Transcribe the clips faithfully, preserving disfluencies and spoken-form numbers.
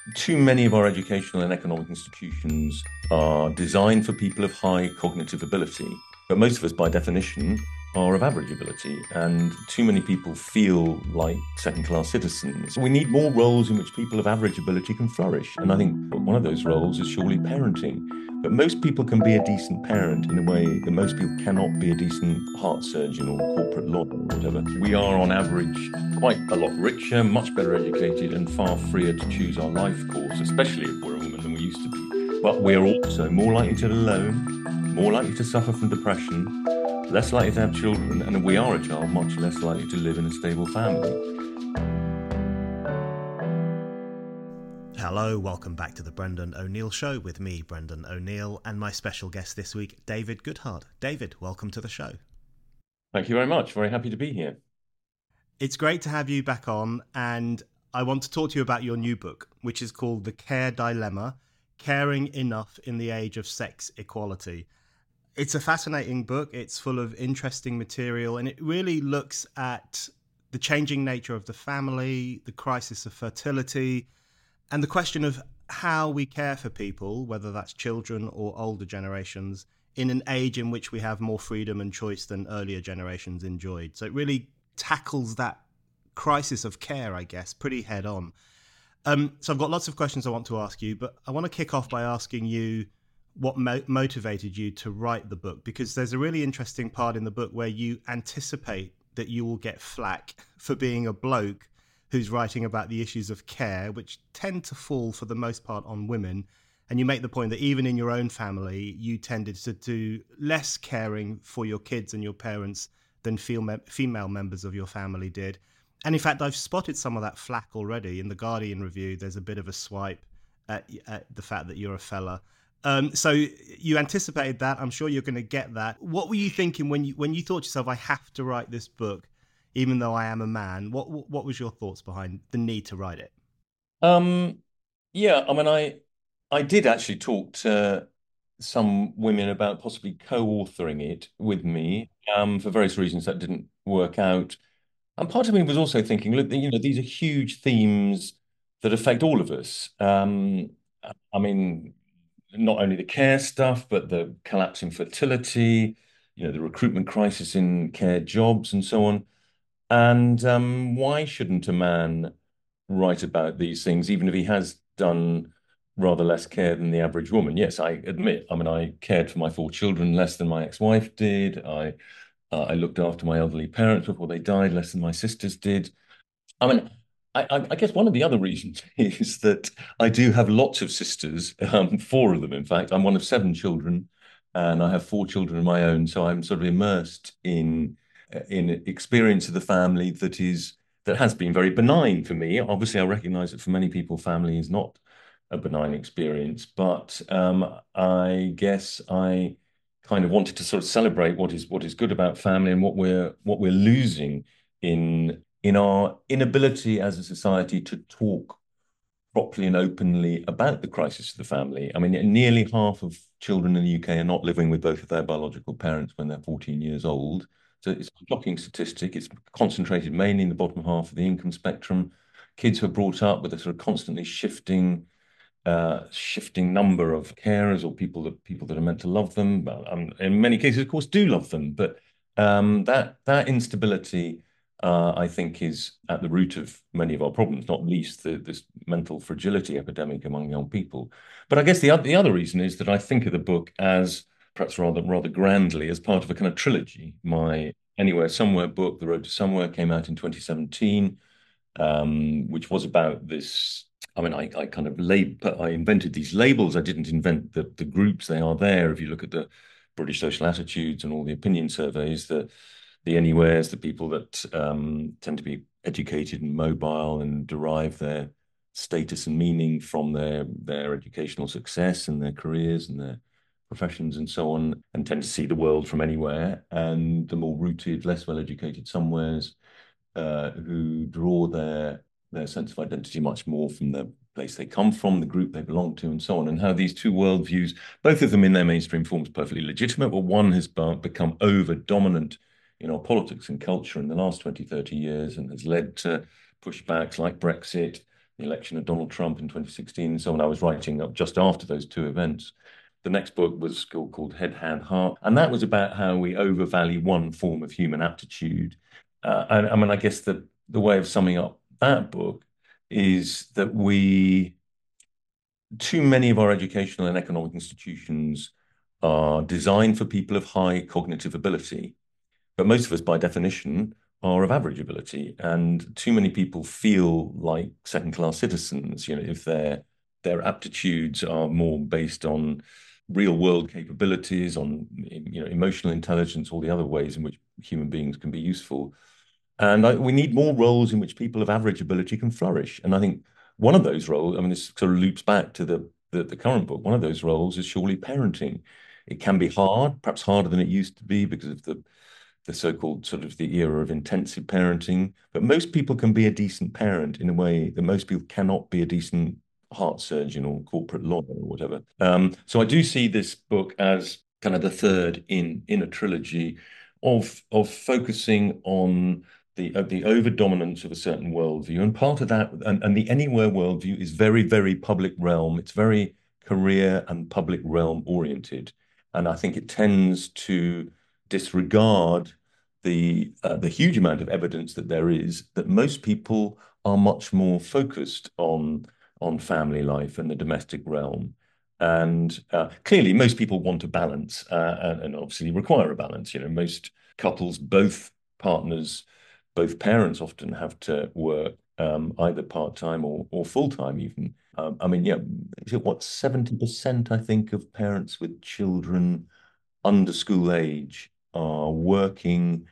Too many of our educational and economic institutions are designed for people of high cognitive ability, but most of us, by definition, are of average ability, and too many people feel like second-class citizens. We need more roles in which people of average ability can flourish, and I think one of those roles is surely parenting. But most people can be a decent parent in a way that most people cannot be a decent heart surgeon or corporate lawyer or whatever. We are, on average, quite a lot richer, much better educated, and far freer to choose our life course, especially if we're a woman, than we used to be. But we're also more likely to be alone, more likely to suffer from depression, less likely to have children, and if we are a child, much less likely to live in a stable family. Hello, welcome back to the Brendan O'Neill Show with me, Brendan O'Neill, and my special guest this week, David Goodhart. David, welcome to the show. Thank you very much. Very happy to be here. It's great to have you back on, and I want to talk to you about your new book, which is called The Care Dilemma: Caring Enough in the Age of Sex Equality. It's a fascinating book. It's full of interesting material, and it really looks at the changing nature of the family, the crisis of fertility, and the question of how we care for people, whether that's children or older generations, in an age in which we have more freedom and choice than earlier generations enjoyed. So it really tackles that crisis of care, I guess, pretty head on. Um, so I've got lots of questions I want to ask you, but I want to kick off by asking you what mo- motivated you to write the book, because there's a really interesting part in the book where you anticipate that you will get flack for being a bloke who's writing about the issues of care, which tend to fall for the most part on women. And you make the point that even in your own family, you tended to do less caring for your kids and your parents than female members of your family did. And in fact, I've spotted some of that flack already. In the Guardian review, there's a bit of a swipe at, at the fact that you're a fella. Um, so you anticipated that. I'm sure you're going to get that. What were you thinking when you when you thought to yourself, I have to write this book, even though I am a man? What what was your thoughts behind the need to write it? Um, yeah, I mean, I I did actually talk to some women about possibly co-authoring it with me. Um, for various reasons that didn't work out. And part of me was also thinking, look, you know, these are huge themes that affect all of us. Um, I mean, not only the care stuff, but the collapse in fertility, you know, the recruitment crisis in care jobs and so on. And um, why shouldn't a man write about these things, even if he has done rather less care than the average woman? Yes, I admit, I mean, I cared for my four children less than my ex-wife did. I uh, I looked after my elderly parents before they died, less than my sisters did. I mean, I, I, I guess one of the other reasons is that I do have lots of sisters, um, four of them, in fact. I'm one of seven children, and I have four children of my own. So I'm sort of immersed in in experience of the family that is that has been very benign for me. Obviously, I recognize that for many people, family is not a benign experience, but um, I guess I kind of wanted to sort of celebrate what is what is good about family and what we're what we're losing in in our inability as a society to talk properly and openly about the crisis of the family. I mean, nearly half of children in the U K are not living with both of their biological parents when they're fourteen years old. So it's a shocking statistic. It's concentrated mainly in the bottom half of the income spectrum. Kids who are brought up with a sort of constantly shifting uh, shifting number of carers or people that people that are meant to love them. Um, in many cases, of course, do love them, but um, that that instability, uh, I think, is at the root of many of our problems, not least the, this mental fragility epidemic among young people. But I guess the other the other reason is that I think of the book as perhaps rather rather grandly as part of a kind of trilogy. My Anywhere Somewhere book, The Road to Somewhere, came out in twenty seventeen, um, which was about this. I mean, I, I kind of lab I invented these labels. I didn't invent the, the groups. They are there. If you look at the British social attitudes and all the opinion surveys, the the anywheres, the people that um, tend to be educated and mobile and derive their status and meaning from their their educational success and their careers and their professions and so on, and tend to see the world from anywhere. And the more rooted, less well-educated somewheres uh, who draw their their sense of identity much more from the place they come from, the group they belong to, and so on, and how these two worldviews, both of them in their mainstream forms, perfectly legitimate, but one has become over dominant in our politics and culture in the last twenty, thirty years and has led to pushbacks like Brexit, the election of Donald Trump in twenty sixteen. So when I was writing up just after those two events, the next book was called, called Head, Hand, Heart. And that was about how we overvalue one form of human aptitude. Uh, and I mean, I guess the, the way of summing up that book is that we, too many of our educational and economic institutions are designed for people of high cognitive ability. But most of us, by definition, are of average ability, and too many people feel like second-class citizens. You know, if their their aptitudes are more based on real-world capabilities, on you know emotional intelligence, all the other ways in which human beings can be useful. And I, we need more roles in which people of average ability can flourish. And I think one of those roles, I mean, this sort of loops back to the the, the current book. One of those roles is surely parenting. It can be hard, perhaps harder than it used to be because of the the so-called sort of the era of intensive parenting. But most people can be a decent parent in a way that most people cannot be a decent heart surgeon or corporate lawyer or whatever. Um, so I do see this book as kind of the third in in a trilogy of of focusing on the uh, the over dominance of a certain worldview, and part of that, and, and the anywhere worldview is very very public realm. It's very career and public realm oriented, and I think it tends to disregard the uh, the huge amount of evidence that there is that most people are much more focused on on family life and the domestic realm. And uh, clearly, most people want a balance uh, and, and obviously require a balance. You know, most couples, both partners, both parents often have to work um, either part-time or, or full-time even. Um, I mean, yeah, is it what, seventy percent, I think, of parents with children under school age are working,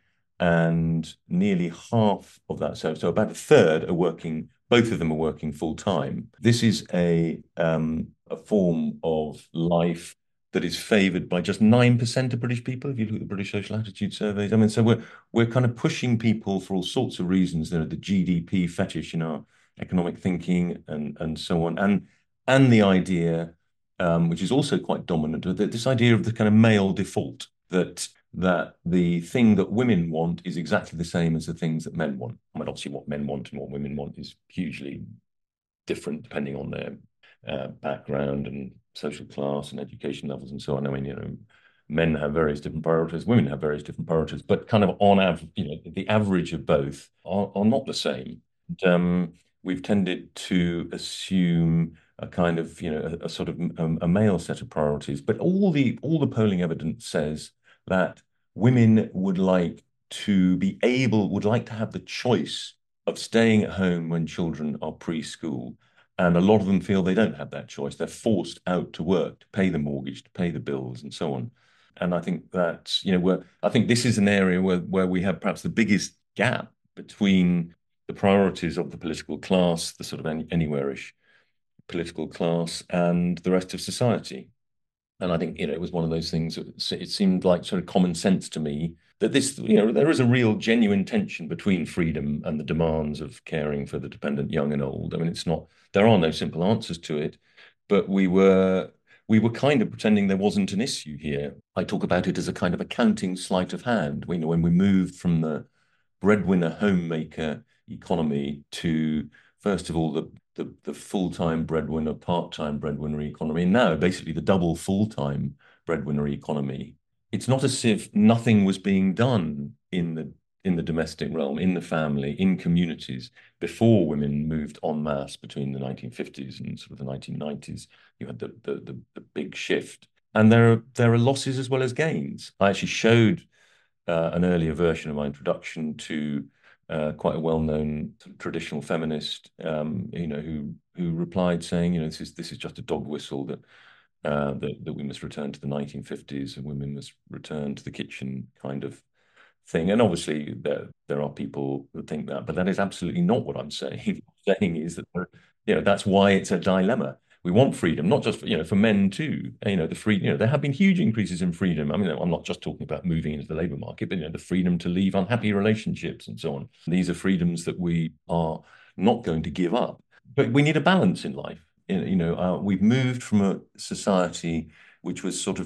and nearly half of that, so so about a third are working. Both of them are working full time. This is a um, a form of life that is favoured by just nine percent of British people. If you look at the British Social Attitude Surveys, I mean, so we're we're kind of pushing people for all sorts of reasons. There are the G D P fetish in our economic thinking, and and so on, and and the idea um, which is also quite dominant, this idea of the kind of male default, that that the thing that women want is exactly the same as the things that men want. I mean, obviously, what men want and what women want is hugely different depending on their uh, background and social class and education levels and so on. I mean, you know, men have various different priorities, women have various different priorities, but kind of on average, you know, the average of both are, are not the same. And, um, we've tended to assume a kind of, you know, a, a sort of a, a male set of priorities, but all the all the polling evidence says that women would like to be able, would like to have the choice of staying at home when children are preschool. And a lot of them feel they don't have that choice. They're forced out to work to pay the mortgage, to pay the bills, and so on. And I think that, you know, where I think this is an area where, where we have perhaps the biggest gap between the priorities of the political class, the sort of any, anywhere-ish political class, and the rest of society. And I think, you know, it was one of those things that it seemed like sort of common sense to me that this, you know, there is a real genuine tension between freedom and the demands of caring for the dependent young and old. I mean, it's not, there are no simple answers to it, but we were we were kind of pretending there wasn't an issue here. I talk about it as a kind of accounting sleight of hand. We, you know, when we moved from the breadwinner homemaker economy to, first of all, the the, the full-time breadwinner, part-time breadwinner economy, and now basically the double full-time breadwinner economy. It's not as if nothing was being done in the in the domestic realm, in the family, in communities before women moved en masse between the nineteen fifties and sort of the nineteen nineties. You had the the, the, the big shift. And there are there are losses as well as gains. I actually showed uh, an earlier version of my introduction to uh, quite a well-known traditional feminist, um, you know, who who replied saying, you know, this is this is just a dog whistle, that uh, that that we must return to the nineteen fifties and women must return to the kitchen kind of thing. And obviously there there are people that think that, but that is absolutely not what I'm saying. What I'm saying is that there, you know, that's why it's a dilemma. We want freedom, not just for, you know, for men too. You know, the free, you know, there have been huge increases in freedom. I mean, I'm not just talking about moving into the labor market, but you know, the freedom to leave unhappy relationships and so on. These are freedoms that we are not going to give up. But we need a balance in life. You know, uh, we've moved from a society which was sort of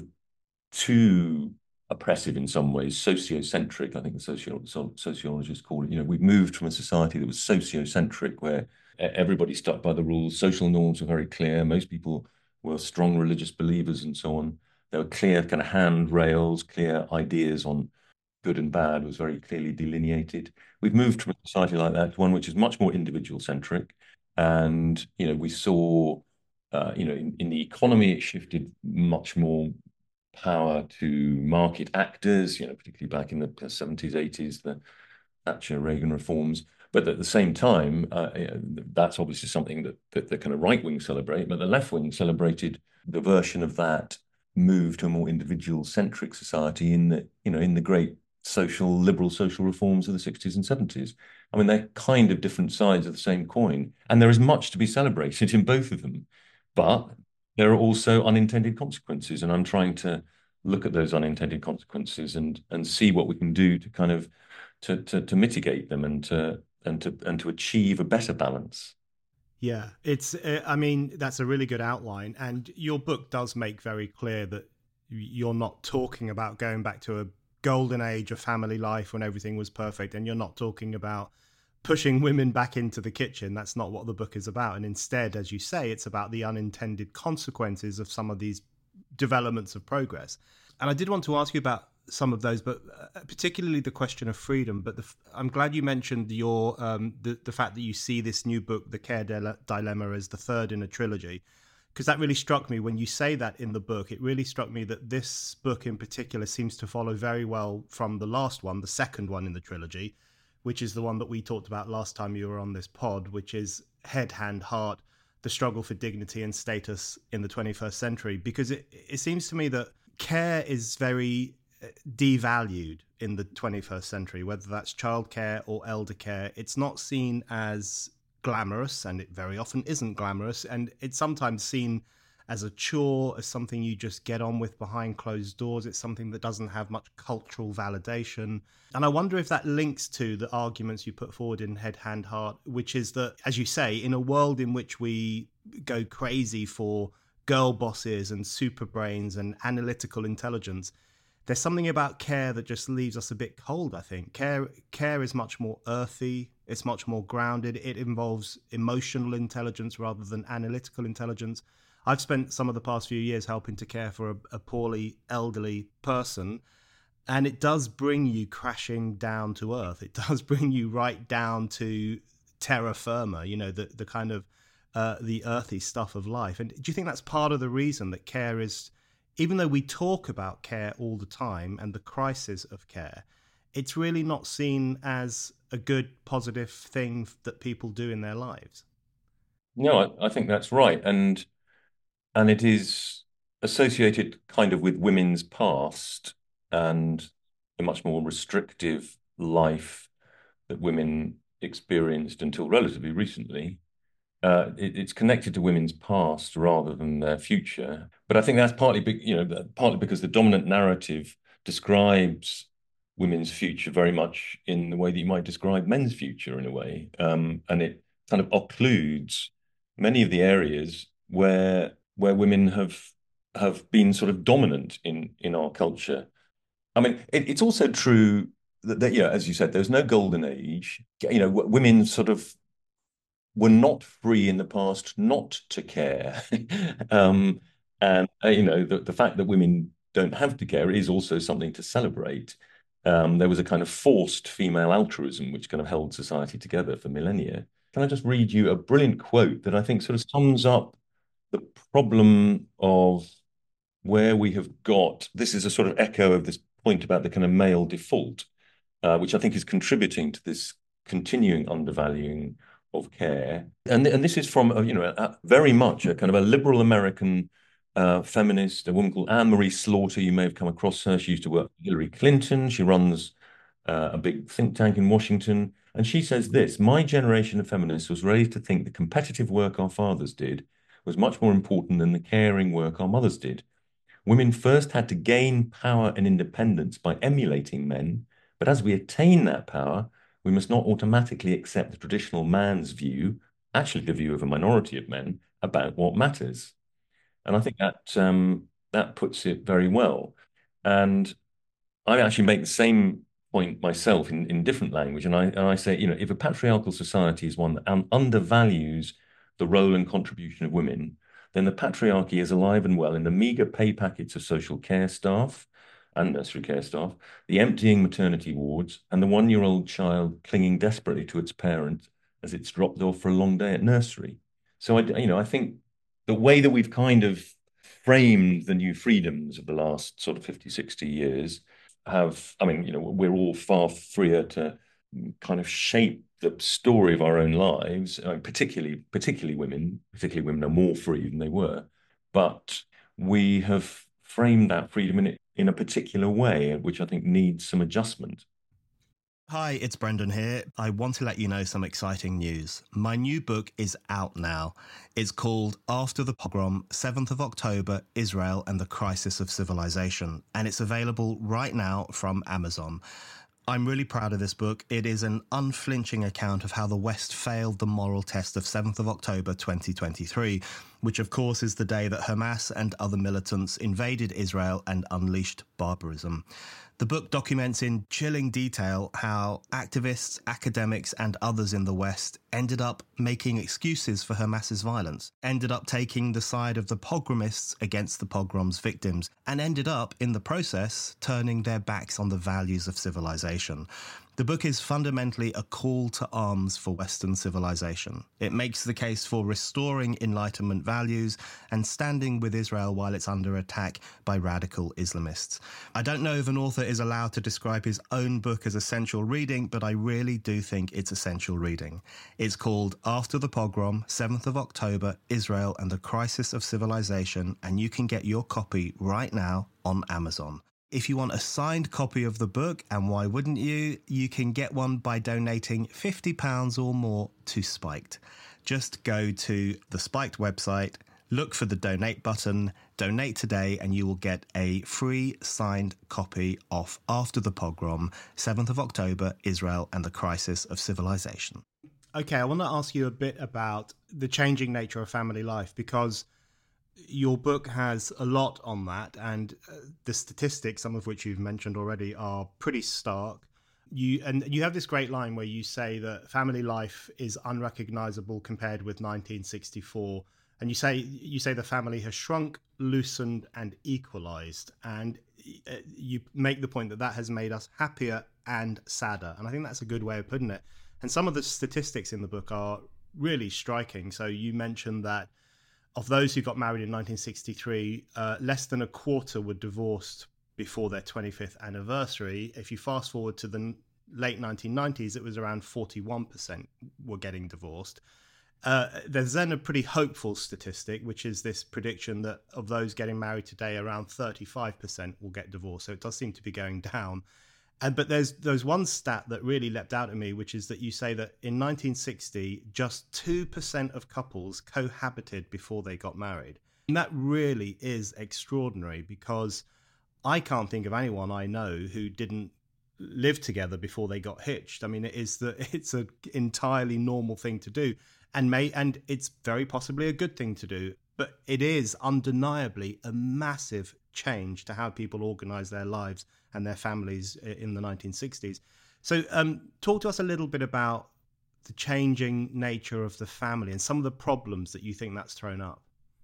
too oppressive in some ways, sociocentric, I think the socio so, sociologists call it. You know, we've moved from a society that was sociocentric, where Everybody stuck by the rules. Social norms were very clear. Most people were strong religious believers and so on. There were clear kind of handrails, clear ideas on good and bad was very clearly delineated. We've moved from a society like that to one which is much more individual centric. And, you know, we saw, uh, you know, in, in the economy, it shifted much more power to market actors, you know, particularly back in the seventies, eighties, the Thatcher Reagan reforms. But at the same time, uh, that's obviously something that, that the kind of right wing celebrate, but the left wing celebrated the version of that move to a more individual centric society in the, you know, in the great social, liberal social reforms of the sixties and seventies. I mean, they're kind of different sides of the same coin, and there is much to be celebrated in both of them. But there are also unintended consequences, and I'm trying to look at those unintended consequences and and see what we can do to kind of to to, to mitigate them and to and to and to achieve a better balance. Yeah, it's, uh, I mean, that's a really good outline. And your book does make very clear that you're not talking about going back to a golden age of family life when everything was perfect. And you're not talking about pushing women back into the kitchen. That's not what the book is about. And instead, as you say, it's about the unintended consequences of some of these developments of progress. And I did want to ask you about some of those, but uh, particularly the question of freedom. But the, I'm glad you mentioned your um, the the fact that you see this new book, The Care Dilemma, as the third in a trilogy, because that really struck me when you say that in the book. It really struck me that this book in particular seems to follow very well from the last one, the second one in the trilogy, which is the one that we talked about last time you were on this pod, which is Head, Hand, Heart: The Struggle for Dignity and Status in the twenty-first Century. Because it, it seems to me that care is very devalued in the twenty-first century, whether that's childcare or elder care. It's not seen as glamorous, and it very often isn't glamorous, and it's sometimes seen as a chore, as something you just get on with behind closed doors. It's something that doesn't have much cultural validation. And I wonder if that links to the arguments you put forward in Head, Hand, Heart, which is that, as you say, in a world in which we go crazy for girl bosses and super brains and analytical intelligence, there's something about care that just leaves us a bit cold, I think. Care care is much more earthy, it's much more grounded, it involves emotional intelligence rather than analytical intelligence. I've spent some of the past few years helping to care for a, a poorly elderly person, and it does bring you crashing down to earth. It does bring you right down to terra firma, you know, the, the kind of uh, the earthy stuff of life. And do you think that's part of the reason that care is, even though we talk about care all the time and the crisis of care, it's really not seen as a good, positive thing that people do in their lives? No, I, I think that's right. And and it is associated kind of with women's past and a much more restrictive life that women experienced until relatively recently. Uh, it, it's connected to women's past rather than their future. But I think that's partly, be, you know, partly because the dominant narrative describes women's future very much in the way that you might describe men's future in a way, um, and it kind of occludes many of the areas where where women have have been sort of dominant in in our culture. I mean, it, it's also true that, that, you know, as you said, there's no golden age. You know, women sort of were not free in the past not to care. um, and, uh, you know, the, the fact that women don't have to care is also something to celebrate. Um, there was a kind of forced female altruism which kind of held society together for millennia. Can I just read you a brilliant quote that I think sort of sums up the problem of where we have got? This is a sort of echo of this point about the kind of male default, uh, which I think is contributing to this continuing undervaluing of care. And, and this is from, a, you know, a, very much a kind of a liberal American uh, feminist, a woman called Anne Marie Slaughter. You may have come across her. She used to work for Hillary Clinton. She runs uh, a big think tank in Washington. And she says this: my generation of feminists was ready to think the competitive work our fathers did was much more important than the caring work our mothers did. Women first had to gain power and independence by emulating men, but as we attain that power, we must not automatically accept the traditional man's view, actually the view of a minority of men, about what matters. And I think that um, that puts it very well. And I actually make the same point myself in, in different language, and I and I say, you know, if a patriarchal society is one that un undervalues the role and contribution of women, then the patriarchy is alive and well in the meager pay packets of social care staff and nursery care staff, the emptying maternity wards, and the one-year-old child clinging desperately to its parent as it's dropped off for a long day at nursery. So I, you know, I think the way that we've kind of framed the new freedoms of the last sort of fifty, sixty years have, I mean, you know, we're all far freer to kind of shape the story of our own lives, uh, particularly particularly women, particularly women are more free than they were. But we have framed that freedom in, in a particular way, which I think needs some adjustment. Hi, it's Brendan here. I want to let you know some exciting news. My new book is out now. It's called After the Pogrom, seventh of October, Israel and the Crisis of Civilization, and it's available right now from Amazon. I'm really proud of this book. It is an unflinching account of how the West failed the moral test of seventh of October twenty twenty-three, which of course is the day that Hamas and other militants invaded Israel and unleashed barbarism. The book documents in chilling detail how activists, academics, and others in the West ended up making excuses for Hamas's violence, ended up taking the side of the pogromists against the pogrom's victims, and ended up, in the process, turning their backs on the values of civilization. The book is fundamentally a call to arms for Western civilization. It makes the case for restoring Enlightenment values and standing with Israel while it's under attack by radical Islamists. I don't know if an author is allowed to describe his own book as essential reading, but I really do think it's essential reading. It's called After the Pogrom, seventh of October, Israel and the Crisis of Civilization, and you can get your copy right now on Amazon. If you want a signed copy of the book, and why wouldn't you, you can get one by donating fifty pounds or more to Spiked. Just go to the Spiked website, look for the donate button, donate today, and you will get a free signed copy of After the Pogrom, seventh of October, Israel and the Crisis of Civilization. Okay, I want to ask you a bit about the changing nature of family life, because your book has a lot on that, and uh, the statistics, some of which you've mentioned already, are pretty stark. You and you have this great line where you say that family life is unrecognizable compared with nineteen sixty-four, and you say you say the family has shrunk, loosened, and equalized, and uh, you make the point that that has made us happier and sadder, and I think that's a good way of putting it. And some of the statistics in the book are really striking. So you mentioned that of those who got married in nineteen sixty-three, uh, less than a quarter were divorced before their twenty-fifth anniversary. If you fast forward to the late nineteen nineties, it was around forty-one percent were getting divorced. Uh, there's then a pretty hopeful statistic, which is this prediction that of those getting married today, around thirty-five percent will get divorced. So it does seem to be going down. And but there's there's one stat that really leapt out at me, which is that you say that in nineteen sixty, just two percent of couples cohabited before they got married. And that really is extraordinary, because I can't think of anyone I know who didn't live together before they got hitched. I mean, it is the it's an entirely normal thing to do, and may and it's very possibly a good thing to do. But it is undeniably a massive change to how people organize their lives and their families in the nineteen sixties. So um, talk to us a little bit about the changing nature of the family and some of the problems that you think that's thrown up.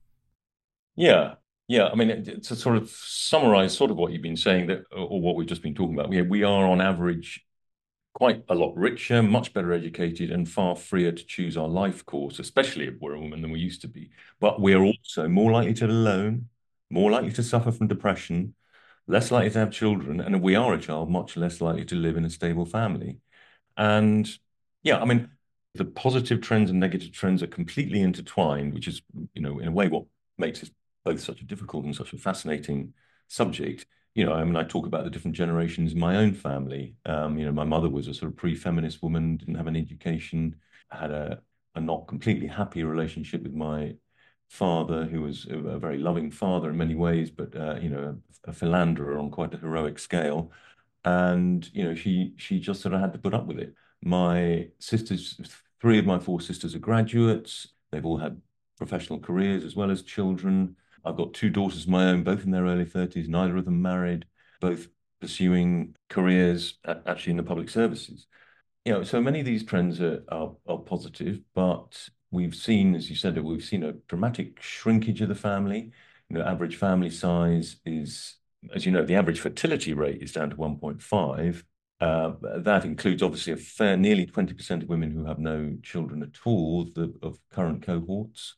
Yeah, yeah. I mean, to sort of summarize sort of what you've been saying, that or what we've just been talking about, we we are on average quite a lot richer, much better educated, and far freer to choose our life course, especially if we're a woman, than we used to be. But we're also more likely to be alone, more likely to suffer from depression, less likely to have children, and if we are a child, much less likely to live in a stable family. And yeah, I mean, the positive trends and negative trends are completely intertwined, which is, you know, in a way, what makes it both such a difficult and such a fascinating subject. You know, I mean, I talk about the different generations in my own family. Um, you know, my mother was a sort of pre-feminist woman, didn't have an education, had a, a not completely happy relationship with my father, who was a, a very loving father in many ways, but uh, you know, a, a philanderer on quite a heroic scale. And you know, she she just sort of had to put up with it. My sisters, three of my four sisters are graduates. They've all had professional careers as well as children. I've got two daughters of my own, both in their early thirties, neither of them married, both pursuing careers actually in the public services. You know, so many of these trends are, are are positive, but we've seen, as you said, that we've seen a dramatic shrinkage of the family. You know, average family size is, as you know, the average fertility rate is down to one point five. Uh, that includes obviously a fair nearly twenty percent of women who have no children at all the, of current cohorts.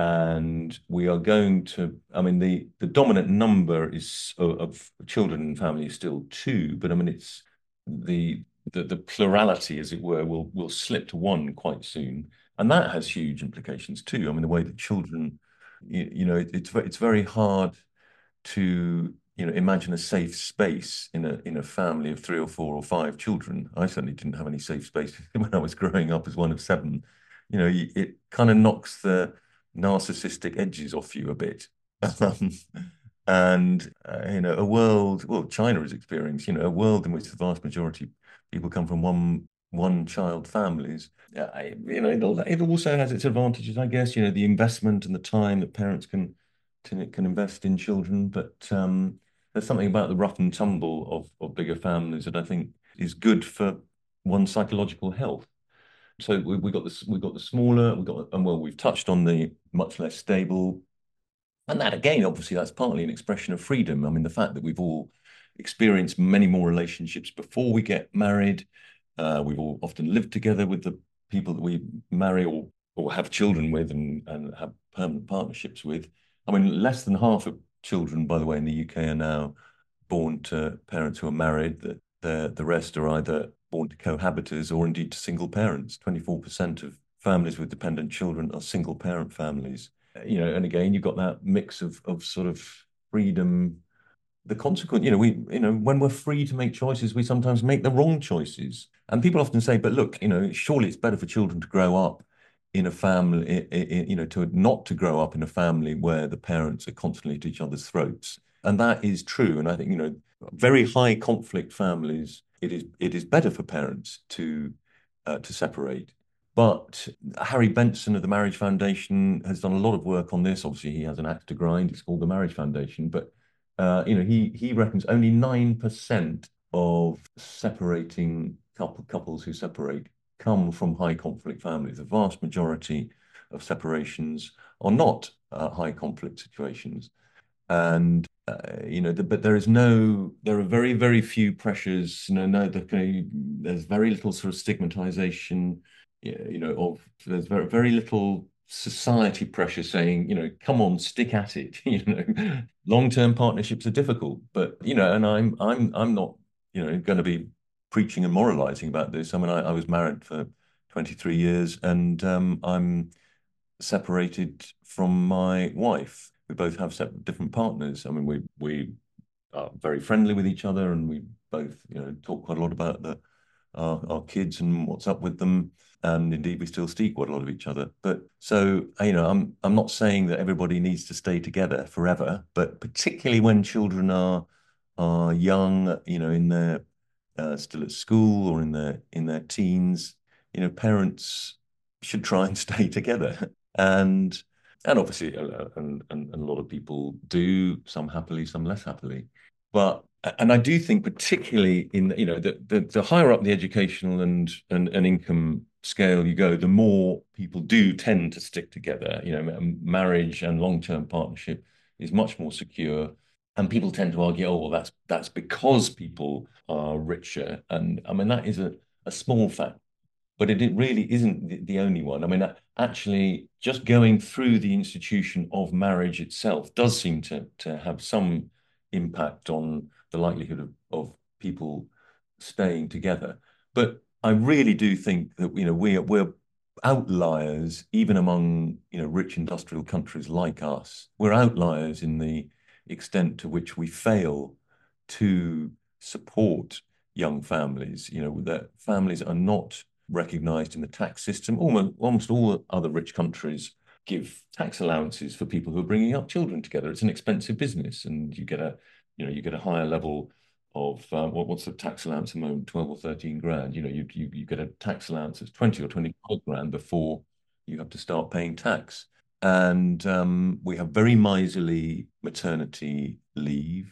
And we are going to, I mean, the, the dominant number is of, of children and families still two, but I mean, it's the the, the plurality, as it were, will will slip to one quite soon, and that has huge implications too. I mean, the way that children, you, you know, it, it's it's very hard to you know imagine a safe space in a in a family of three or four or five children. I certainly didn't have any safe space when I was growing up as one of seven. You know, it kind of knocks the narcissistic edges off you a bit. Um, and uh, you know, a world, well, China is experiencing, you know, a world in which the vast majority of people come from one one child families. Yeah, I, you know, it, it also has its advantages, I guess. You know, the investment and the time that parents can can, can invest in children, but um, there's something about the rough and tumble of of bigger families that I think is good for one's psychological health. So we, we got this, we got the smaller, we got, and well, we've touched on the much less stable, and that again, obviously, that's partly an expression of freedom. I mean, the fact that we've all experienced many more relationships before we get married, uh, we've all often lived together with the people that we marry or or have children with and and have permanent partnerships with. I mean, less than half of children, by the way, in the U K are now born to parents who are married. The the, the rest are either born to cohabitors or indeed to single parents. twenty-four percent of families with dependent children are single parent families. You know, and again, you've got that mix of of sort of freedom. The consequence, you know, we, you know, when we're free to make choices, we sometimes make the wrong choices. And people often say, but look, you know, surely it's better for children to grow up in a family, you know, to not to grow up in a family where the parents are constantly at each other's throats. And that is true. And I think, you know, very high conflict families, it is it is better for parents to uh, to separate. But Harry Benson of the Marriage Foundation has done a lot of work on this. Obviously, he has an axe to grind. It's called the Marriage Foundation, but uh, you know, he he reckons only nine percent of separating couple, couples who separate come from high conflict families. The vast majority of separations are not uh, high conflict situations. And uh, you know, the, but there is no, there are very, very few pressures. You know, no, the, there's very little sort of stigmatization. You know, of there's very, very little society pressure saying, you know, come on, stick at it. You know, long-term partnerships are difficult, but you know, and I'm, I'm, I'm not, you know, going to be preaching and moralizing about this. I mean, I, I was married for twenty-three years, and um, I'm separated from my wife. We both have separate different partners. I mean, we we are very friendly with each other, and we both, you know, talk quite a lot about the our, our kids and what's up with them. And indeed, we still speak quite a lot of each other. But so, you know, I'm I'm not saying that everybody needs to stay together forever, but particularly when children are are young, you know, in their uh, still at school or in their in their teens, you know, parents should try and stay together. And and obviously, uh, and, and and a lot of people do, some happily, some less happily. But and I do think, particularly in you know the, the the higher up the educational and and, and income scale you go, the more people do tend to stick together. You know, marriage and long-term partnership is much more secure. And people tend to argue, oh, well, that's that's because people are richer. And I mean, that is a, a small fact, but it, it really isn't the, the only one. I mean, actually, just going through the institution of marriage itself does seem to to have some impact on the likelihood of, of people staying together. But I really do think that, you know, we're we're outliers even among, you know, rich industrial countries like us. We're outliers in the extent to which we fail to support young families. You know, that families are not recognized in the tax system. Almost, almost all other rich countries give tax allowances for people who are bringing up children together. It's an expensive business, and you get a, you know, you get a higher level of uh, what, what's the tax allowance at the moment, twelve or thirteen grand. You know, you, you you get a tax allowance of twenty or twenty-five grand before you have to start paying tax. And um, we have very miserly maternity leave.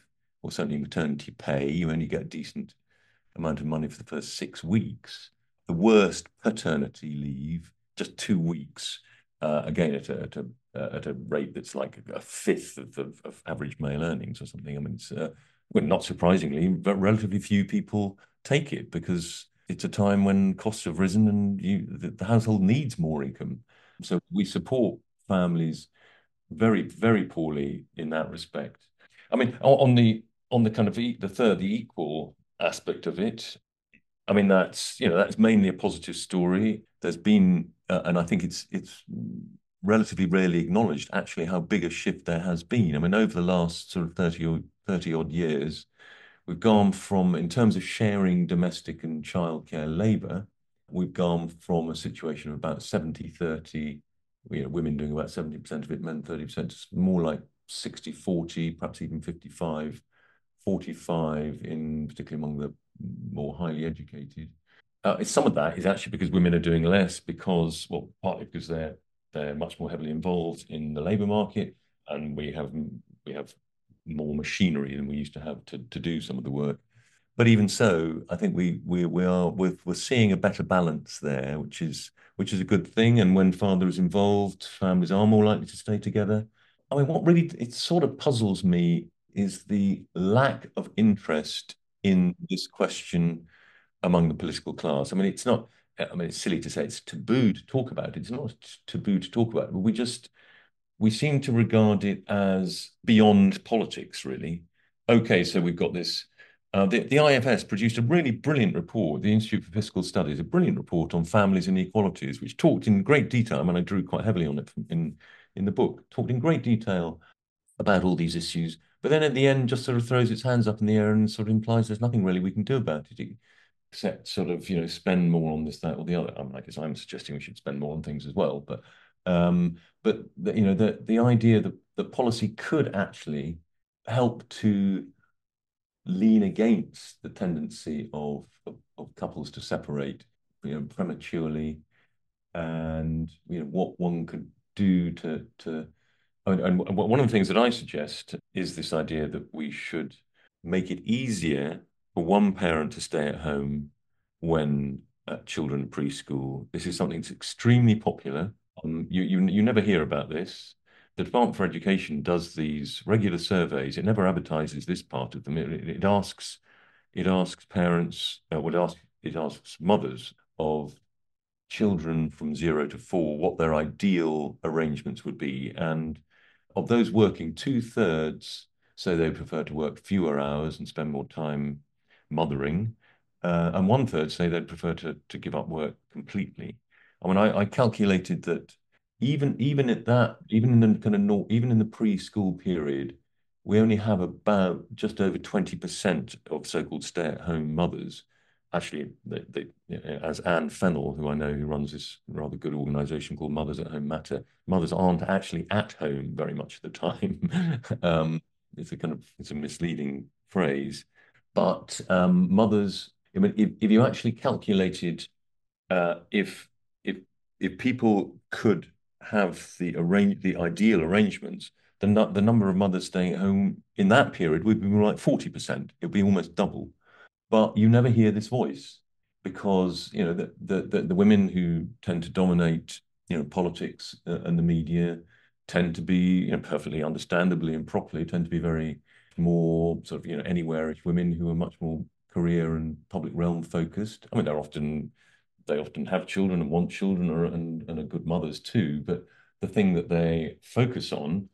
or certainly maternity pay. You only get a decent amount of money for the first six weeks. The worst paternity leave, just two weeks, uh, again at a, at a uh, at a rate that's like a fifth of, of, of average male earnings or something. I mean, it's uh, well, not surprisingly, but relatively few people take it because it's a time when costs have risen and you, the, the household needs more income. So we support families very, very poorly in that respect. I mean, on the on the kind of e the third, the equal aspect of it, I mean, that's, you know, that's mainly a positive story. There's been, uh, and I think it's it's relatively rarely acknowledged actually how big a shift there has been. I mean, over the last sort of thirty or thirty odd years, we've gone from, in terms of sharing domestic and childcare labor, we've gone from a situation of about seventy thirty, you know, women doing about seventy percent of it, men thirty percent, to more like sixty forty, perhaps even fifty-five forty-five in particularly among the more highly educated. Uh, some of that is actually because women are doing less because, well, partly because they're they're much more heavily involved in the labour market, and we have we have more machinery than we used to have to to do some of the work. But even so, I think we we we are we're, we're seeing a better balance there, which is which is a good thing. And when father is involved, families are more likely to stay together. I mean, what really it sort of puzzles me is the lack of interest in this question among the political class. I mean, it's not, I mean, it's silly to say it's taboo to talk about it. It's not taboo to talk about it, but we just, we seem to regard it as beyond politics, really. Okay, so we've got this. Uh, the, the I F S produced a really brilliant report, the Institute for Fiscal Studies, a brilliant report on families inequalities, which talked in great detail. I mean, I drew quite heavily on it in, in the book, talked in great detail about all these issues, but then at the end just sort of throws its hands up in the air and sort of implies there's nothing really we can do about it, except sort of, you know, spend more on this, that, or the other. I mean, I guess I'm suggesting we should spend more on things as well, but um, but the, you know, the the idea that the policy could actually help to lean against the tendency of, of, of couples to separate, you know, prematurely, and you know what one could do to to and, and one of the things that I suggest is this idea that we should make it easier for one parent to stay at home when uh, children are preschool. This is something that's extremely popular. Um, you, you you never hear about this. The Department for Education does these regular surveys. It never advertises this part of them. It, it asks it asks parents, uh, well, it asks it asks mothers of children from zero to four what their ideal arrangements would be. And of those working, two thirds say they prefer to work fewer hours and spend more time mothering. Uh, and one third say they'd prefer to, to give up work completely. I mean, I, I calculated that even even at that, even in the kind of nor- even in the preschool period, we only have about just over twenty percent of so-called stay-at-home mothers actually, they, they, as Anne Fennell, who I know who runs this rather good organization called Mothers at Home Matter, mothers aren't actually at home very much of the time. um, it's a kind of it's a misleading phrase, but um, mothers. I mean, if, if you actually calculated uh, if if if people could have the arrange the ideal arrangements, then the, the number of mothers staying at home in that period would be more like forty percent. It would be almost double, but you never hear this voice because you know the the the, the women who tend to dominate you know politics uh, and the media tend to be you know perfectly understandably and properly tend to be very more sort of you know anywhere-ish women who are much more career and public realm focused. I mean, they're often they often have children and want children or, and, and are good mothers too. But the thing that they focus on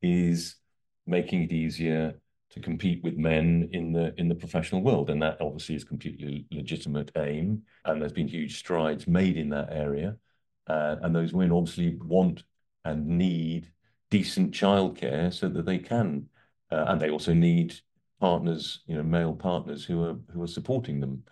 is making it easier to compete with men in the in the professional world, and that obviously is a completely legitimate aim. And there's been huge strides made in that area, uh, and those women obviously want and need decent childcare so that they can, uh, and they also need partners, you know, male partners who are who are supporting them.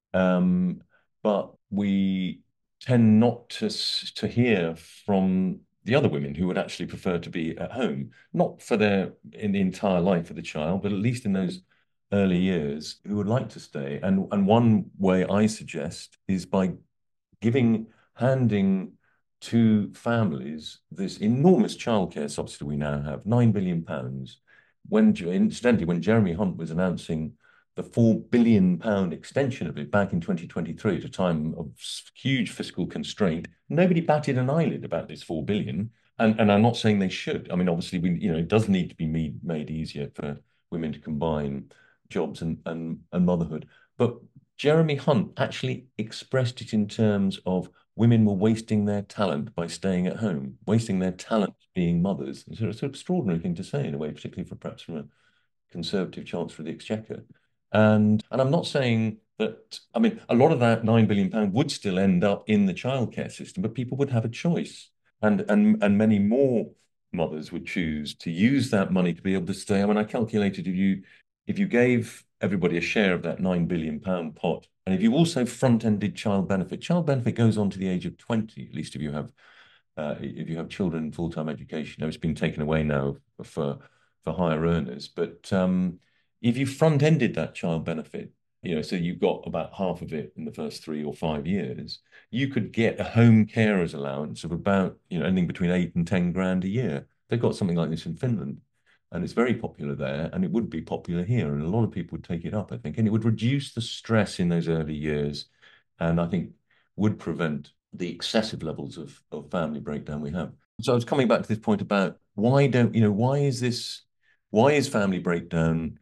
Um, but we tend not to to hear from the other women who would actually prefer to be at home, not for their in the entire life of the child, but at least in those early years, who would like to stay. And and one way I suggest is by giving handing to families this enormous childcare subsidy we now have, nine billion pounds. when incidentally, when Jeremy Hunt was announcing the four billion pound extension of it back in twenty twenty-three at a time of huge fiscal constraint, nobody batted an eyelid about this four billion. And and I'm not saying they should. I mean, obviously, we you know it does need to be made made easier for women to combine jobs and and, and motherhood. But Jeremy Hunt actually expressed it in terms of women were wasting their talent by staying at home, wasting their talent being mothers. It's an extraordinary thing to say in a way, particularly for perhaps from a Conservative Chancellor of the Exchequer. And and I'm not saying that, I mean, a lot of that nine billion pound would still end up in the childcare system, but people would have a choice. And and and many more mothers would choose to use that money to be able to stay. I mean, I calculated if you if you gave everybody a share of that nine billion pound pot, and if you also front-ended child benefit, child benefit goes on to the age of twenty, at least if you have uh, if you have children in full-time education. Now it's been taken away now for for higher earners. But um, if you front-ended that child benefit, you know, so you got about half of it in the first three or five years, you could get a home carers allowance of about, you know, anything between eight and ten grand a year. They've got something like this in Finland, and it's very popular there, and it would be popular here, and a lot of people would take it up, I think, and it would reduce the stress in those early years, and I think would prevent the excessive levels of, of family breakdown we have. So I was coming back to this point about why don't, you know, why is this, why is family breakdown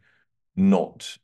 not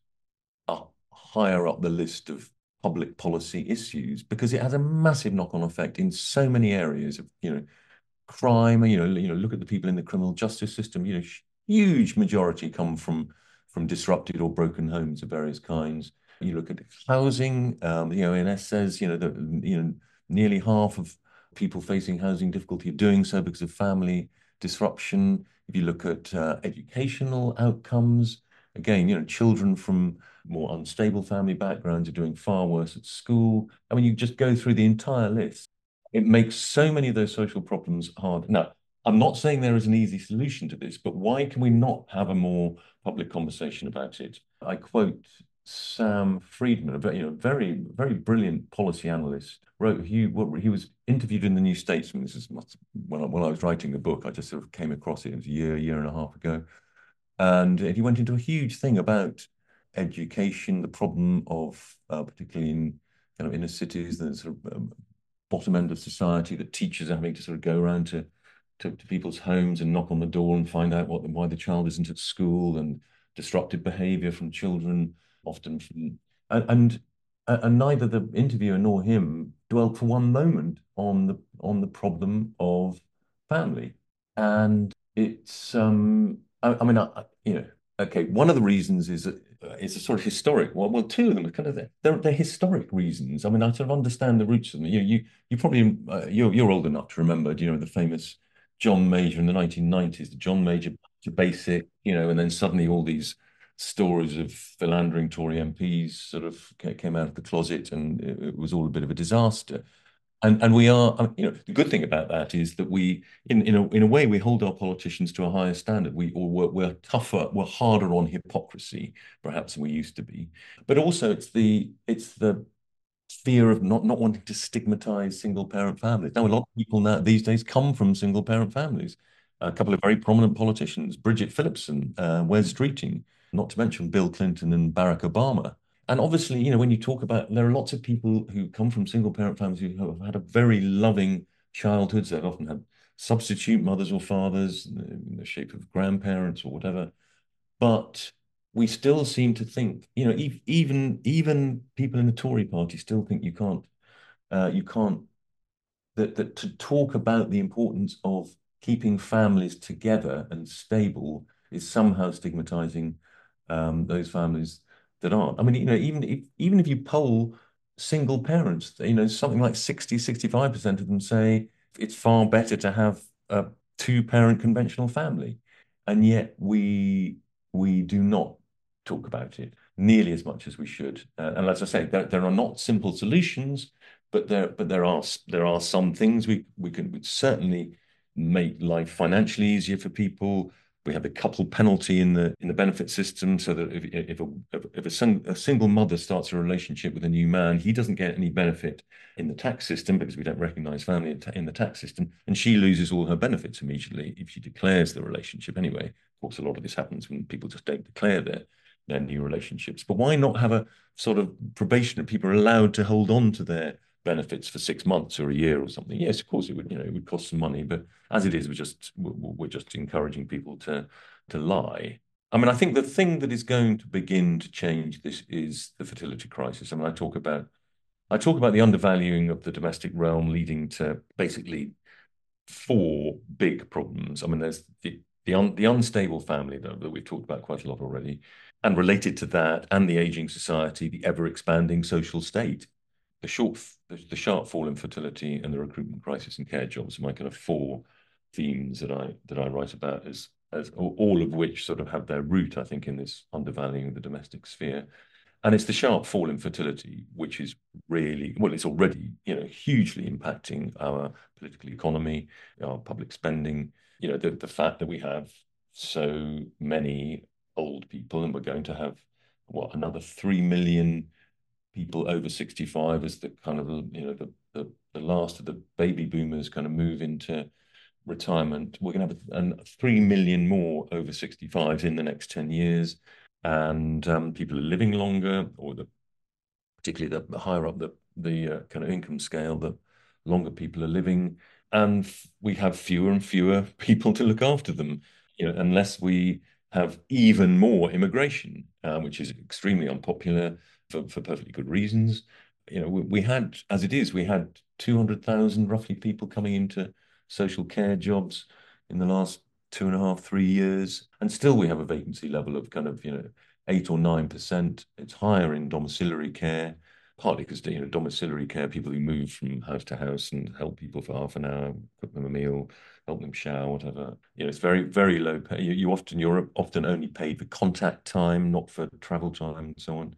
up higher up the list of public policy issues? Because it has a massive knock-on effect in so many areas of, you know, crime. You know, you know, look at the people in the criminal justice system. You know, huge majority come from from disrupted or broken homes of various kinds. You look at housing. Um, you know, I N S says you know that you know nearly half of people facing housing difficulty are doing so because of family disruption. If you look at uh, educational outcomes, again, you know, children from more unstable family backgrounds are doing far worse at school. I mean, you just go through the entire list. It makes so many of those social problems hard. Now, I'm not saying there is an easy solution to this, but why can we not have a more public conversation about it? I quote Sam Friedman, a very, you know, very, very brilliant policy analyst, wrote he he was interviewed in the New Statesman. This is when I, when I was writing the book. I just sort of came across it. It was a year, year and a half ago, and he went into a huge thing about education, the problem of uh, particularly in kind of inner cities, the sort of um, bottom end of society, that teachers are having to sort of go around to, to, to people's homes and knock on the door and find out what why the child isn't at school, and disruptive behavior from children, often from, and, and and neither the interviewer nor him dwelt for one moment on the on the problem of family. And it's um I, I mean I, you know okay, one of the reasons is that uh, it's a sort of historic, well, well two of them are kind of they're they're historic reasons. I mean, I sort of understand the roots of them. You you you probably uh, you're you're old enough to remember, do you know, the famous John Major in the nineteen nineties, the John Major to basic, you know, and then suddenly all these stories of philandering Tory M Ps sort of came out of the closet, and it, it was all a bit of a disaster. And and we are, um, you know, the good thing about that is that we, in in a in a way, we hold our politicians to a higher standard. We or we're, we're tougher, we're harder on hypocrisy, perhaps than we used to be. But also, it's the it's the fear of not not wanting to stigmatize single parent families. Now, a lot of people now these days come from single parent families. A couple of very prominent politicians, Bridget Phillipson, uh, Wes Streeting, not to mention Bill Clinton and Barack Obama. And obviously, you know, when you talk about, there are lots of people who come from single parent families who have had a very loving childhoods. They've often had substitute mothers or fathers in the shape of grandparents or whatever. But we still seem to think, you know, e even even people in the Tory party still think you can't uh, you can't that that to talk about the importance of keeping families together and stable is somehow stigmatizing um, those families that aren't. I mean, you know, even if even if you poll single parents, you know, something like sixty, sixty-five percent of them say it's far better to have a two-parent conventional family. And yet we we do not talk about it nearly as much as we should. Uh, and as I say, there, there are not simple solutions, but there but there are there are some things we we can certainly make life financially easier for people. We have the couple penalty in the in the benefit system, so that if if a if a, sing, a single mother starts a relationship with a new man, he doesn't get any benefit in the tax system because we don't recognize family in, in the tax system, and she loses all her benefits immediately if she declares the relationship anyway. Of course, a lot of this happens when people just don't declare their their new relationships. But why not have a sort of probation that people are allowed to hold on to their benefits for six months or a year or something? Yes, of course it would, you know, it would cost some money, but as it is, we're just we're just encouraging people to to lie. I mean, I think the thing that is going to begin to change this is the fertility crisis. I mean, I talk about I talk about the undervaluing of the domestic realm leading to basically four big problems. I mean, there's the the, un, the unstable family that, that we've talked about quite a lot already, and related to that, and the aging society, the ever expanding social state, the short, the, the sharp fall in fertility, and the recruitment crisis in care jobs are my kind of four themes that I that I write about as as all of which sort of have their root, I think, in this undervaluing of the domestic sphere. And it's the sharp fall in fertility, which is really, well, it's already, you know, hugely impacting our political economy, our public spending, you know, the, the fact that we have so many old people, and we're going to have, what, another three million people over sixty-five as the kind of, you know, the, the, the last of the baby boomers kind of move into retirement. We're going to have an, three million more over sixty-fives in the next ten years. And um, people are living longer, or the particularly the, the higher up the the uh, kind of income scale, the longer people are living, and we have fewer and fewer people to look after them. You know, unless we have even more immigration, uh, which is extremely unpopular for, for perfectly good reasons. You know, we, we had, as it is, we had two hundred thousand roughly people coming into social care jobs in the last two and a half, three years, and still we have a vacancy level of kind of, you know, eight or nine percent. It's higher in domiciliary care, partly because, you know, domiciliary care, people who move from house to house and help people for half an hour, cook them a meal, help them shower, whatever. You know, it's very, very low pay. You, you often, you're often only paid for contact time, not for travel time and so on.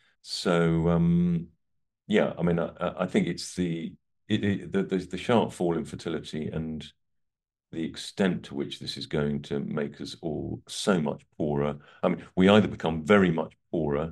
So, um, yeah, I mean, I, I think it's the, it, it, the, the, the sharp fall in fertility and the extent to which this is going to make us all so much poorer. I mean, we either become very much poorer,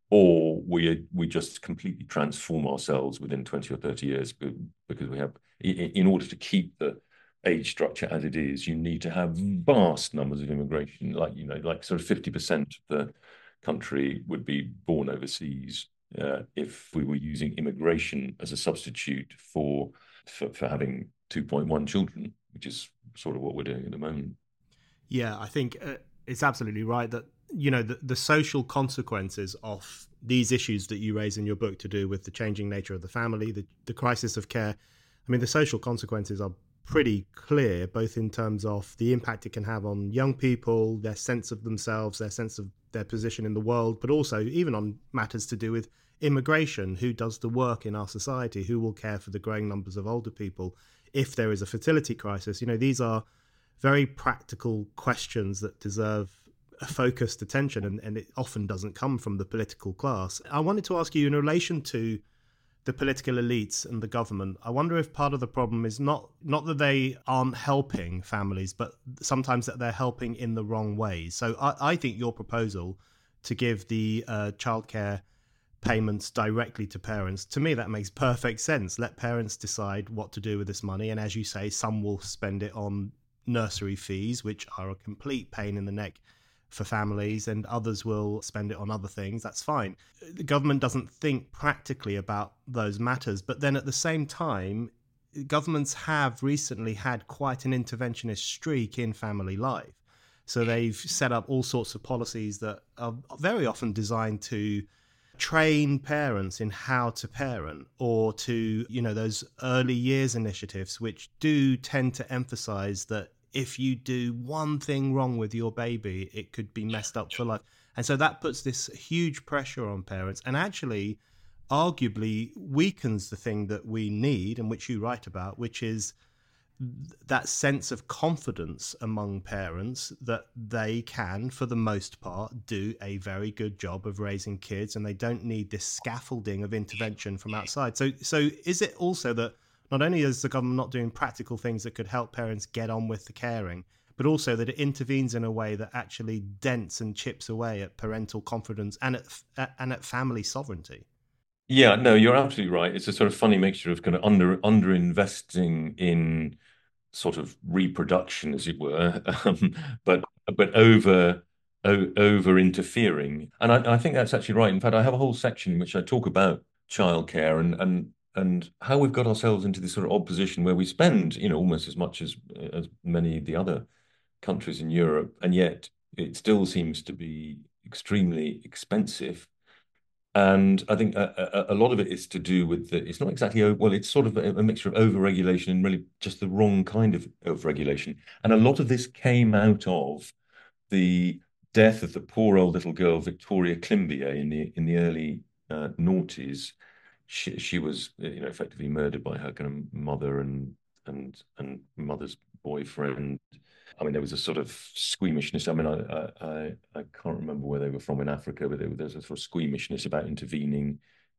or we we just completely transform ourselves within twenty or thirty years, because we have, in order to keep the age structure as it is, you need to have vast numbers of immigration, like, you know, like sort of fifty percent of the country would be born overseas, uh, if we were using immigration as a substitute for for, for having two point one children, which is sort of what we're doing at the moment. Yeah, I think uh, it's absolutely right that, you know, the, the social consequences of these issues that you raise in your book to do with the changing nature of the family, the, the crisis of care. I mean, the social consequences are pretty clear, both in terms of the impact it can have on young people, their sense of themselves, their sense of their position in the world, but also even on matters to do with immigration. Who does the work in our society? Who will care for the growing numbers of older people if there is a fertility crisis? You know, these are very practical questions that deserve a focused attention, and, and it often doesn't come from the political class. I wanted to ask you, in relation to the political elites and the government, I wonder if part of the problem is not not that they aren't helping families, but sometimes that they're helping in the wrong ways. So I, I think your proposal to give the uh, childcare payments directly to parents, to me that makes perfect sense. Let parents decide what to do with this money, and as you say, some will spend it on nursery fees, which are a complete pain in the neck for families, and others will spend it on other things. That's fine. The government doesn't think practically about those matters, but then at the same time, governments have recently had quite an interventionist streak in family life. So they've set up all sorts of policies that are very often designed to train parents in how to parent, or to, you know, those early years initiatives, which do tend to emphasize that if you do one thing wrong with your baby, it could be messed up for life. And so that puts this huge pressure on parents, and actually arguably weakens the thing that we need, and which you write about, which is that sense of confidence among parents that they can, for the most part, do a very good job of raising kids, and they don't need this scaffolding of intervention from outside. So, so is it also that not only is the government not doing practical things that could help parents get on with the caring, but also that it intervenes in a way that actually dents and chips away at parental confidence and at, and at family sovereignty. Yeah, no, you're absolutely right. It's a sort of funny mixture of kind of under under investing in sort of reproduction, as it were, um, but but over o over interfering. And I, I think that's actually right. In fact, I have a whole section in which I talk about childcare and and and how we've got ourselves into this sort of odd position where we spend, you know, almost as much as as many of the other countries in Europe, and yet it still seems to be extremely expensive. And I think a, a, a lot of it is to do with the, it's not exactly, well, it's sort of a, a mixture of over-regulation and really just the wrong kind of over-regulation. And a lot of this came out of the death of the poor old little girl, Victoria Climbié, in the in the early uh, noughties. She, she was, you know, effectively murdered by her kind of mother and and and mother's boyfriend. I mean, there was a sort of squeamishness. I mean, I I I can't remember where they were from in Africa, but there, there's a sort of squeamishness about intervening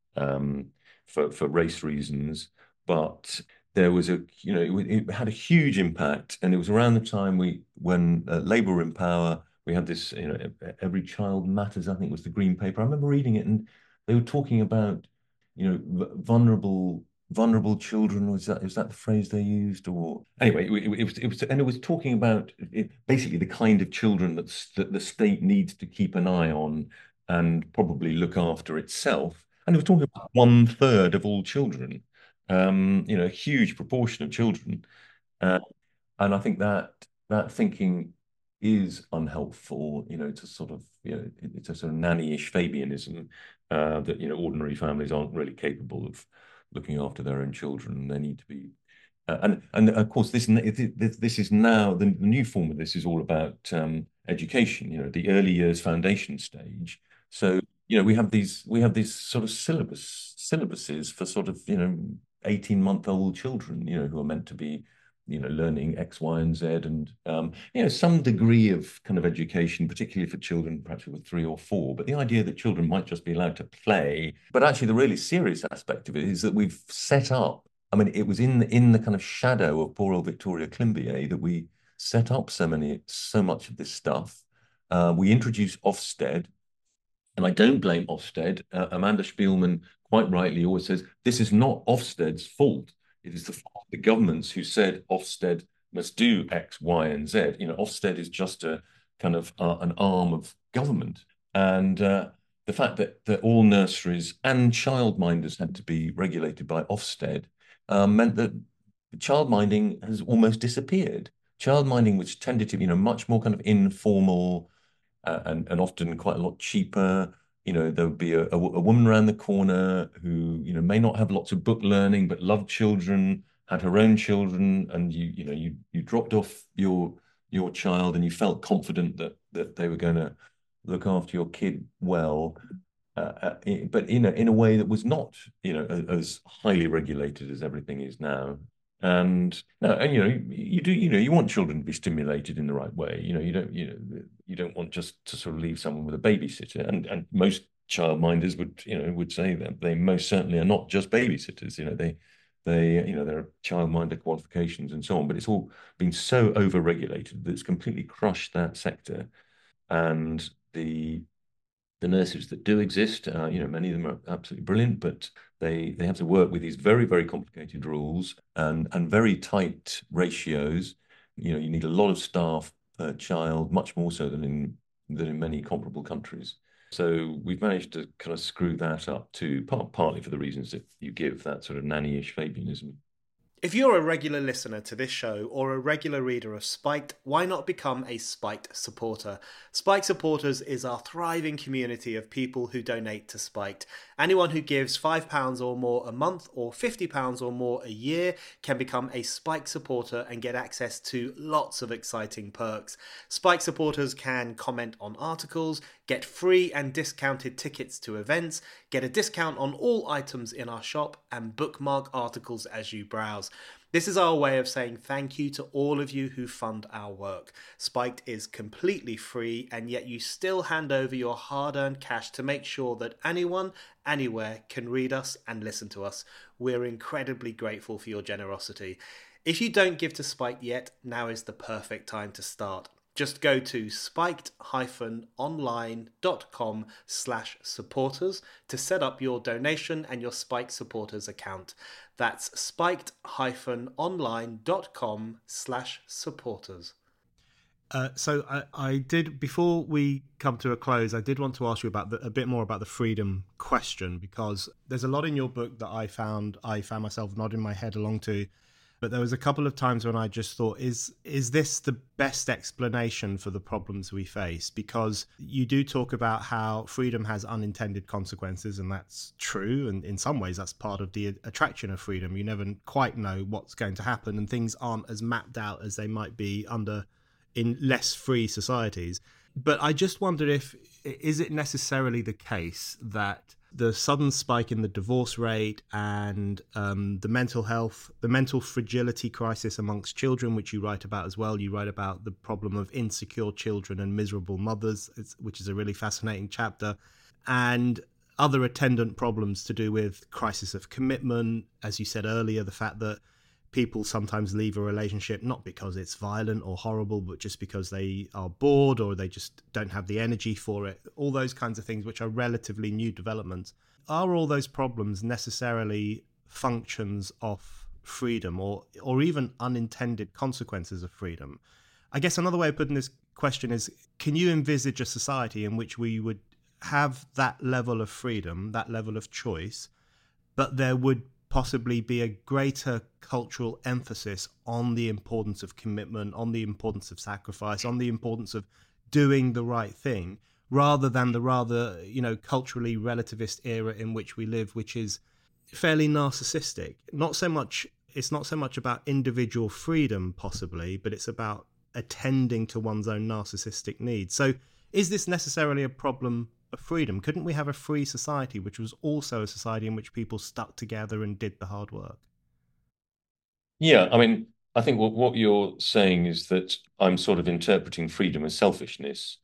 um, for for race reasons. But there was a, you know, it, it had a huge impact, and it was around the time we when uh, Labour were in power. We had this, you know, Every Child Matters, I think was the green paper. I remember reading it, and they were talking about, you know, vulnerable vulnerable children. Was that is that the phrase they used? Or anyway, it, it, it was it was and it was talking about it, basically the kind of children that, that the state needs to keep an eye on and probably look after itself. And it was talking about one third of all children, um, you know, a huge proportion of children. Uh, and I think that that thinking is unhelpful, you know, to sort of, you know, it, it's a sort of nanny-ish Fabianism uh, that, you know, ordinary families aren't really capable of looking after their own children. They need to be, uh, and and of course, this this, this is now the, the new form of this is all about um, education, you know, the early years foundation stage. So, you know, we have these we have these sort of syllabus syllabuses for sort of, you know, eighteen month old children, you know, who are meant to be, you know, learning X, Y, and Z, and um, you know, some degree of kind of education, particularly for children, perhaps with three or four. But the idea that children might just be allowed to play, but actually the really serious aspect of it is that we've set up. I mean, it was in the, in the kind of shadow of poor old Victoria Climbié that we set up so many, so much of this stuff. Uh, we introduced Ofsted, and I don't blame Ofsted. Uh, Amanda Spielman quite rightly always says this is not Ofsted's fault. It is the fault of the governments who said Ofsted must do X, Y, and Z. You know, Ofsted is just a kind of uh, an arm of government, and uh, the fact that that all nurseries and childminders had to be regulated by Ofsted um, meant that childminding has almost disappeared. Childminding, which tended to be, you know, much more kind of informal uh, and and often quite a lot cheaper. You know, there would be a, a, a woman around the corner who, you know, may not have lots of book learning, but loved children, had her own children, and you, you know, you you dropped off your your child and you felt confident that that they were going to look after your kid well, uh, uh, but in a in a way that was not, you know, as, as highly regulated as everything is now. And no, and you know, you do, you know, you want children to be stimulated in the right way. You know, you don't, you know, you don't want just to sort of leave someone with a babysitter. And and most childminders would, you know, would say that they most certainly are not just babysitters. You know, they they, you know, there are childminder qualifications and so on. But it's all been so over-regulated that it's completely crushed that sector. And the the nurses that do exist, uh, you know, many of them are absolutely brilliant, but they they have to work with these very, very complicated rules and and very tight ratios. You know, you need a lot of staff per child, much more so than in than in many comparable countries. So we've managed to kind of screw that up too, part, partly for the reasons that you give, that sort of nanny-ish Fabianism. If you're a regular listener to this show or a regular reader of Spiked, why not become a Spiked supporter? Spiked Supporters is our thriving community of people who donate to Spiked. Anyone who gives five pounds or more a month or fifty pounds or more a year can become a Spiked supporter and get access to lots of exciting perks. Spiked supporters can comment on articles, get free and discounted tickets to events, get a discount on all items in our shop, and bookmark articles as you browse. This is our way of saying thank you to all of you who fund our work. Spiked is completely free, and yet you still hand over your hard-earned cash to make sure that anyone, anywhere can read us and listen to us. We're incredibly grateful for your generosity. If you don't give to Spiked yet, now is the perfect time to start. Just go to spiked online dot com slash supporters to set up your donation and your Spiked supporters account. That's spiked online dot com slash supporters. Uh, so I, I did, before we come to a close, I did want to ask you about the, a bit more about the freedom question, because there's a lot in your book that I found I found myself nodding my head along to, but there was a couple of times when I just thought, is is this the best explanation for the problems we face? Because you do talk about how freedom has unintended consequences, and that's true, and in some ways that's part of the attraction of freedom. You never quite know what's going to happen, and things aren't as mapped out as they might be under in less free societies. But I just wondered, if is it necessarily the case that the sudden spike in the divorce rate and um, the mental health, the mental fragility crisis amongst children, which you write about as well, you write about the problem of insecure children and miserable mothers, which is a really fascinating chapter, and other attendant problems to do with crisis of commitment, as you said earlier, the fact that people sometimes leave a relationship not because it's violent or horrible, but just because they are bored or they just don't have the energy for it. All those kinds of things, which are relatively new developments. Are all those problems necessarily functions of freedom, or or even unintended consequences of freedom? I guess another way of putting this question is, can you envisage a society in which we would have that level of freedom, that level of choice, but there would possibly be a greater cultural emphasis on the importance of commitment, on the importance of sacrifice, on the importance of doing the right thing, rather than the rather, you know, culturally relativist era in which we live, which is fairly narcissistic. Not so much, it's not so much about individual freedom, possibly, but it's about attending to one's own narcissistic needs. So is this necessarily a problem of freedom? Couldn't we have a free society which was also a society in which people stuck together and did the hard work? Yeah, I mean, I think what, what you're saying is that I'm sort of interpreting freedom as selfishness.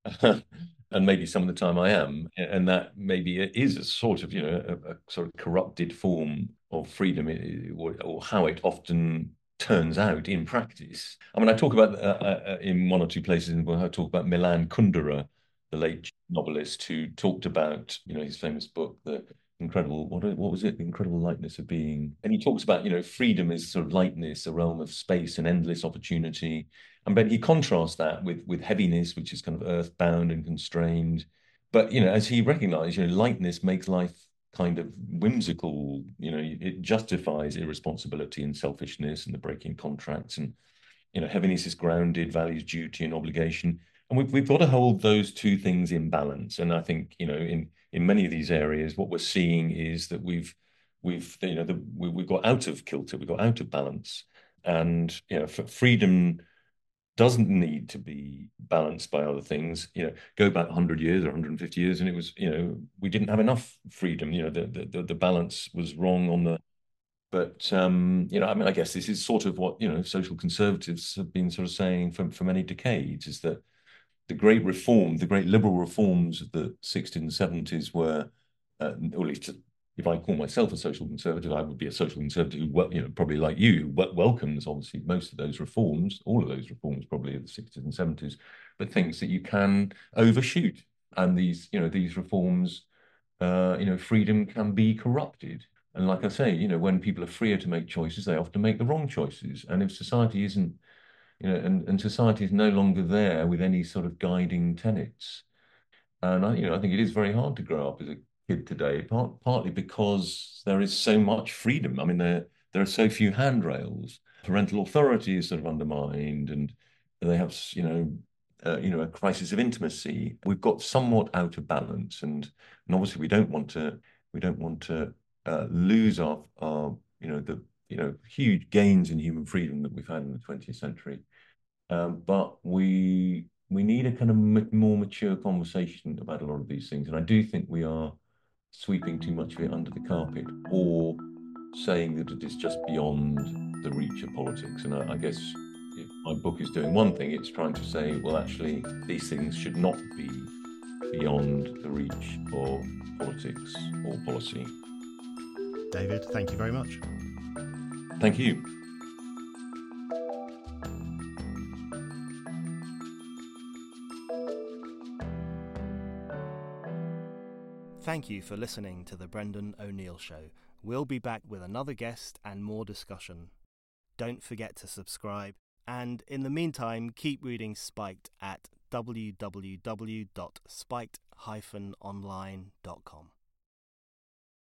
And maybe some of the time I am. And that maybe it is a sort of, you know, a, a sort of corrupted form of freedom, eh, or, or how it often turns out in practice. I mean, I talk about uh, uh, in one or two places, where I talk about Milan Kundera, the late novelist who talked about, you know, his famous book, The Incredible, what, what was it? The Incredible Lightness of Being. And he talks about, you know, freedom is sort of lightness, a realm of space and endless opportunity. And then he contrasts that with with heaviness, which is kind of earthbound and constrained. But, you know, as he recognized, you know, lightness makes life kind of whimsical. You know, it justifies irresponsibility and selfishness and the breaking contracts. And, you know, heaviness is grounded, values duty and obligation. And we've we've got to hold those two things in balance. And I think, you know, in in many of these areas, what we're seeing is that we've we've you know the, we, we've got out of kilter, we got out of balance, and you know, for freedom doesn't need to be balanced by other things. You know, go back one hundred years or one hundred fifty years, and it was, you know, we didn't have enough freedom. You know, the the, the balance was wrong on the. But um, you know, I mean, I guess this is sort of what, you know, social conservatives have been sort of saying for for many decades, is that the great reform, the great liberal reforms of the sixties and seventies were, uh, or at least if I call myself a social conservative, I would be a social conservative who, well, you know, probably like you, who welcomes obviously most of those reforms, all of those reforms probably of the sixties and seventies, but thinks that you can overshoot. And these, you know, these reforms, uh, you know, freedom can be corrupted. And like I say, you know, when people are freer to make choices, they often make the wrong choices. And if society isn't, you know, and, and society is no longer there with any sort of guiding tenets. And I, you know, I think it is very hard to grow up as a kid today, part, partly because there is so much freedom. I mean, there there are so few handrails. Parental authority is sort of undermined, and they have, you know, uh, you know, a crisis of intimacy. We've got somewhat out of balance, and and obviously we don't want to we don't want to uh, lose our our you know the you know huge gains in human freedom that we've had in the twentieth century. Um, but we we need a kind of m more mature conversation about a lot of these things. And I do think we are sweeping too much of it under the carpet, or saying that it is just beyond the reach of politics. And I, I guess if my book is doing one thing, it's trying to say, well, actually, these things should not be beyond the reach of politics or policy. David, thank you very much. Thank you. Thank you for listening to The Brendan O'Neill Show. We'll be back with another guest and more discussion. Don't forget to subscribe, and in the meantime, keep reading Spiked at w w w dot spiked dash online dot com.